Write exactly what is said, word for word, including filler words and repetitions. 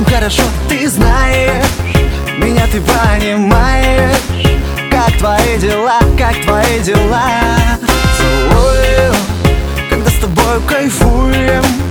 Нам хорошо, ты знаешь, меня ты понимаешь. Как твои дела, как твои дела? Целую, когда с тобой кайфуем.